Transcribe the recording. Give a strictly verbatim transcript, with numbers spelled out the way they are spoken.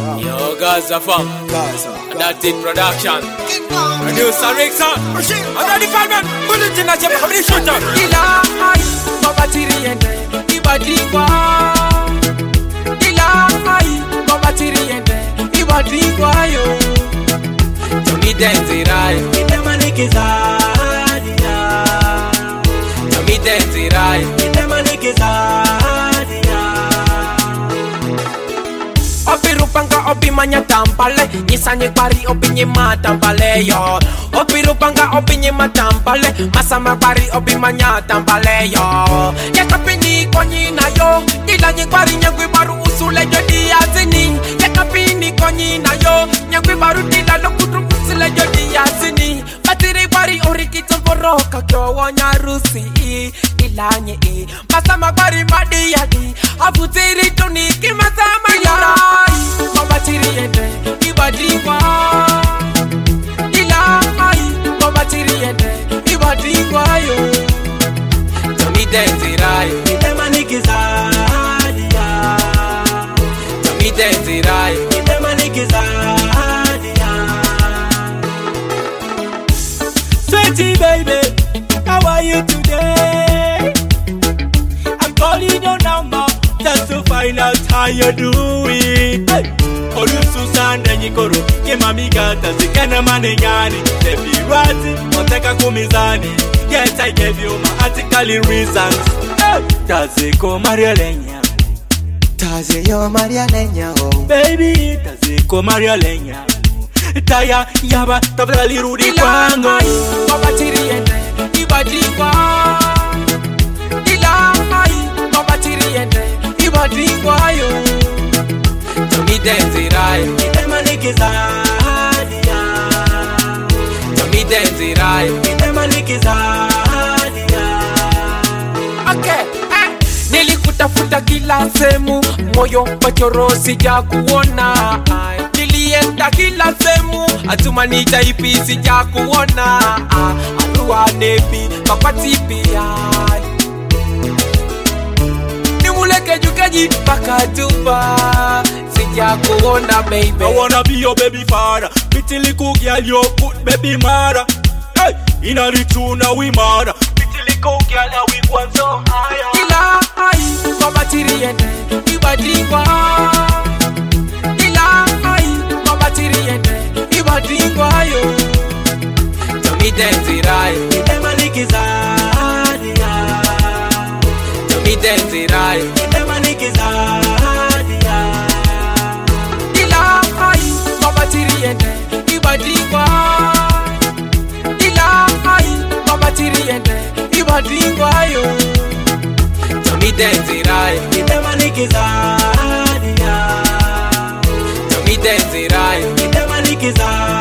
Yo, Gaza fam, and that in production. Producer Rickson, and that department. Bullet in a jump, how many shooter? Ila ai, mabatiri ende, ibadingwa. Ila ai, mabatiri ende, ibadingwa yo. Tumi denzirai, itemanikizadia. Tumi denzirai, itemanikizadia. Opirupanga opi manya tampale, nisanye pari opi nyema tampale yo. Opirupanga opi nyema tampale, masama pari opi manya tampale yo. Yakapini konyi na yo, ila nyepari nyangwi baru usule yo diazini. Yakapini konyi na yo, nyangwi baru dila lokudru usule yo diazini. Batiri pari orikito boroka kyo wanyarusi ila nye e. Masama pari madi yadi, afutiri tuniki masama yara. Mabatiri ende, ibadingwa. Ila ai, mabatiri ende, ibadingwa yo. Tumi denzirai, Itemanikizadia. Tumi denzirai, Itemanikizadia. Sweetie baby, how are you today? I'm calling your number just to find out how you're doing. Hey. Olu Susan Nyikoro, Kimami Gata, Zikana Manegani, Debbie Rati, Oteka Kumizani. Yes, I gave you my article reasons. Hey. Taziko Maria Lenya. Taze yo Maria Lenya oh. Baby, Taziko Maria Lenya. Taya yaba tabla lirudi kwango. Ila ai, mabatiri ende, ibadingwa. Ila ai, mabatiri ende, ibadingwa yo. Tumi denzirai, Itemanikizadia. Tumi denzirai, Itemanikizadia. Okay, eh. Nilikutafuta kila semu, moyo pachoro sija kuona. Nilienda kila semu, atuma nitaipi sija kuona. Arua nebi, makwati pia. Nimuleke jukaji paka tuba, sija kuona baby. I wanna be your baby father. Pretty little girl, you good baby mother. Hey, in a little now we mother. Pretty little girl, now we want so higher. Ila ai, mabatiri ende, ibadingwa. Ila ai, mabatiri ende, ibadingwa yo. Tumi denzirai, Itemanikizadia. Tumi denzirai, Itemanikizadia. Ila ai, mabatiri ende, ibadingwa. Ila ai, mabatiri ende, ibadingwa yo. Tumi denzirai, Itemanikizadia. Tumi denzirai, Itemanikizadia.